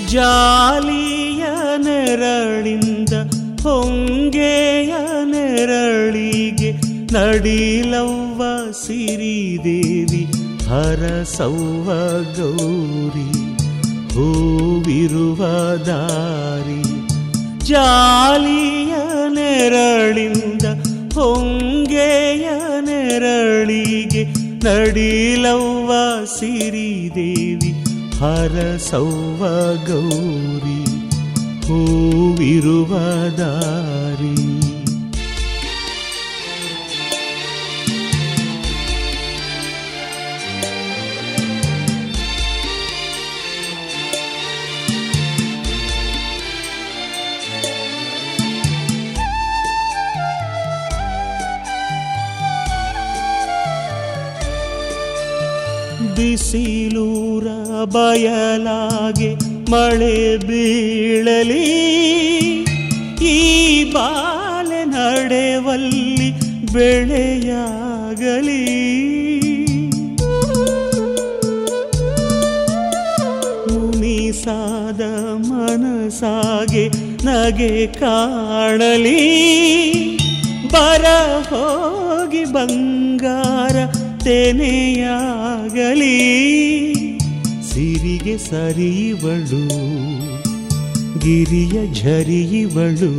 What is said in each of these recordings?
ಜಾಲಿಯ ನೆರಳಿಂದ ಹೊಂಗೆಯ ನೆರಳಿಗೆ ನಡಿಲವ್ವ ಸಿರಿದೇವಿ ಹರಸವ್ವ ಗೌರಿ ಹೂವಿರುವ ದಾರಿ. ಜಾಲಿಯ ನೆರಳಿಂದ ಹೊಂಗೆಯ ನೆರಳಿಗೆ ನಡಿಲವ್ವ ಸಿರಿದೇವಿ ಹರಸವ್ವ ಗೌರಿ ಹೂವಿರುವ ದಾರಿ. ಬಿಸಿಲೂರ ಬಯಲಾಗೆ ಮಳೆ ಬೀಳಲಿ, ಈ ಬಾಲೆ ನಡೆವಲ್ಲಿ ಬೆಳೆಯಾಗಲಿ. ಮುನಿಸಾದ ಮನಸಾಗೆ ನಗೆ ಕಾಣಲಿ, ಬರ ಹೋಗಿ ಬಂಗಾರ ತೆನೆಯಾಗಲಿ. ಸಿರಿಗೆ ಸರಿಯುವಳು ಗಿರಿಯ ಝರಿಯುವಳು,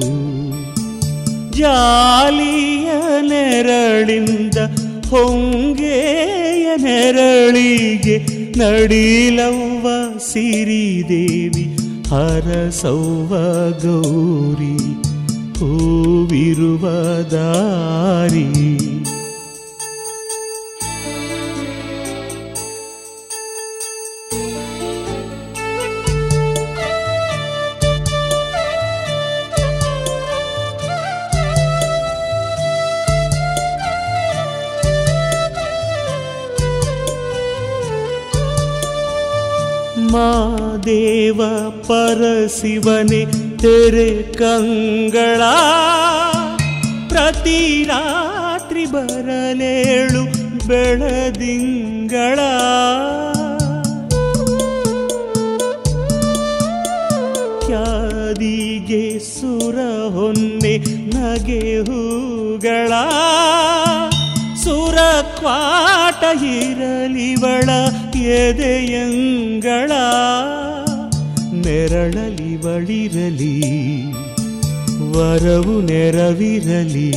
ಜಾಲಿಯ ನೆರಳಿಂದ ಹೊಂಗೆಯ ನೆರಳಿಗೆ ನಡಿಲವ್ವ ಸಿರಿದೇವಿ ಹರಸವ್ವ ಗೌರಿ ಹೂವಿರುವ ದಾರಿ. ಮಾದೇವ ಪರಶಿವನೇ ತೆರೆ ಕಂಗಳ, ಪ್ರತಿ ರಾತ್ರಿ ಬರಲೇಳು ಬೆಳದಿಂಗಳ. ಕ್ಯಾದಿಗೆ ಸುರ ಹೊನ್ನೆ ನಗೆ ಹೂಗಳ, ಸುರ ಕ್ವಾಟ ಇರಲಿವಳ ಎದೆಯಂಗಳ. ನೆರಳಲಿ ಬಳಿರಲಿ ವರವು ನೆರವಿರಲಿ,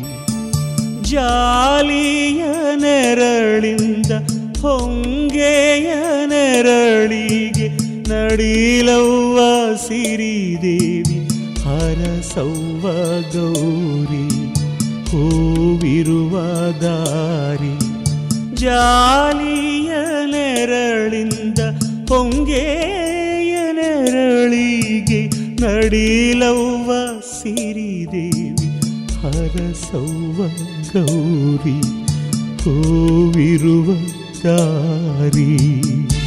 ಜಾಲಿಯ ನೆರಳಿಂದ ಹೊಂಗೆಯ ನೆರಳಿಗೆ ನಡಿಲವ್ವ ಸಿರಿದೇವಿ ಹರಸವ್ವ ಗೌರಿ ಹೂವಿರುವ ದಾರಿ. ಜಾಲಿಯ ನೆರಳಿಂದ ಹೊಂಗೆಯ ನೆರಳಿಗೆ ನಡಿಲವ್ವ ಸಿರಿದೇವಿ ಹರಸವ್ವ ಗೌರಿ ಹೂವಿರುವ ದಾರಿ.